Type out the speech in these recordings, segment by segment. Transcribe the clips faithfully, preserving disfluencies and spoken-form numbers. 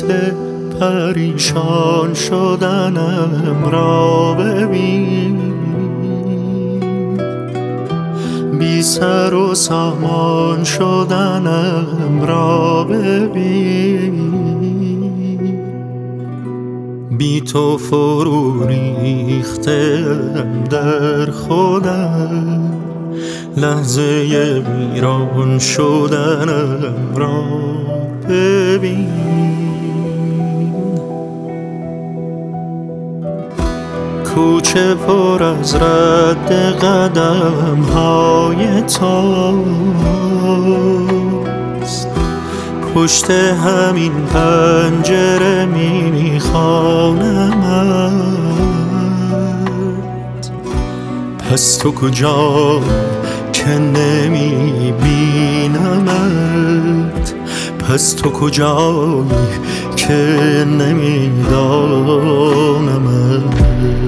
فصل پریشان شدنم را ببین، بی سر و سامان شدنم را ببین، بی تو فرو ریختم در خودم، لحظه ویران شدنم را ببین. کوچه پر از رد قدم های توست، پشت همین پنجره میخوانمت. پس تو کجا که نمیبینمت، پس تو کجایی که نمیدانمت.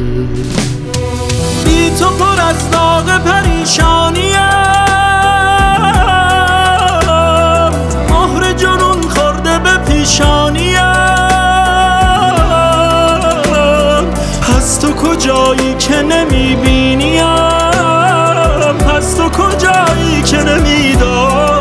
بی تو پر از داغ پریشانیم، مهر جنون خورده به پیشانیم. پس تو کجایی که نمیبینیم، پس تو کجایی که نمیدانیم.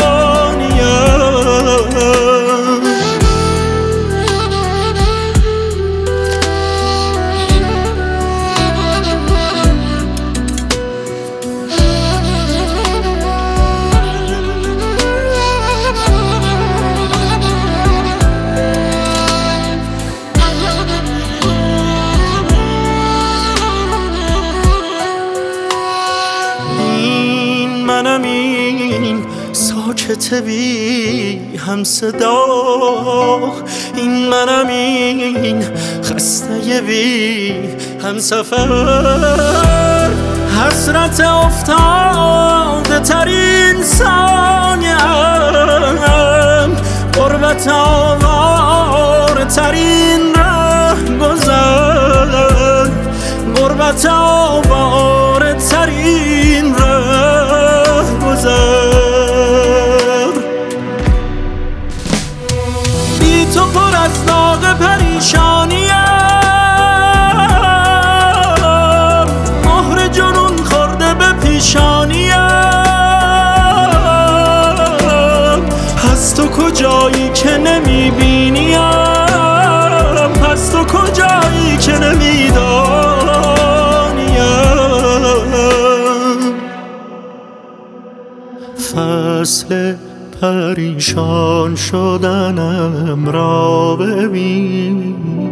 منم این ساکت بی هم صدا، این منم این خسته بی هم سفر. حسرت افتاده ترین ثانیم، غربت آواره ترین ره گذر، غربت آواره ترین ره گذر. بی تو پر از داغ پریشانیم، مهر جنون خورده به پیشانیم. پس تو کجایی که نمیبینیم، پس تو کجایی که نمیدانیم. فصل پریشان شدنم را ببین،